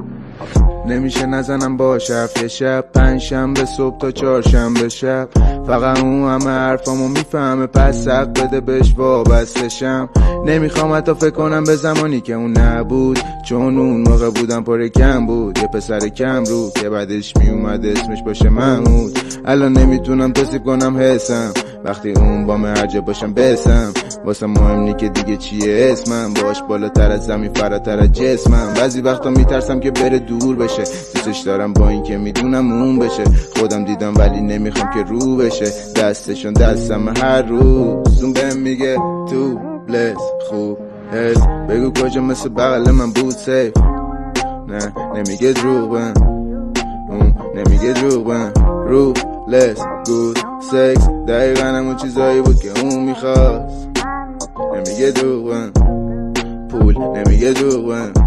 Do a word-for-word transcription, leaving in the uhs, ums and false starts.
نمیشه نزنم با شب یه شب پنج شنبه صبح تا چهار شنبه شب، فقط اون همه حرفامو میفهمه پس حق بده بهش وابستشم. نمیخوام حتی فکر کنم به زمانی که اون نبود، چون اون موقع بودم پر کم بود، یه پسر کم رو که بعدش میومد اسمش باشه محمود. الان نمیتونم توصیف کنم حسم وقتی اون با من هرجا باشم بسم، واسه مهم نی که دیگه چیه اسمم، باش بالاتر از زمین فراتر از جسمم. بعضی وقتا میترسم که بره دور بشه، دوستش دارم با این که میدونم اون بشه، خودم دیدم ولی نمیخوام که رو بشه، دستشون دستم هر روز. اون بهم میگه تو بلس خوب هست، بگو کجا مثل بغل من بود سیف، نه نمیگه دروغن، اون نمیگه دروغن. رو لس گود سکس دقیقا همون چیزایی بود که اون میخواست، نمیگه دروغن. پول نمیگه دروغن.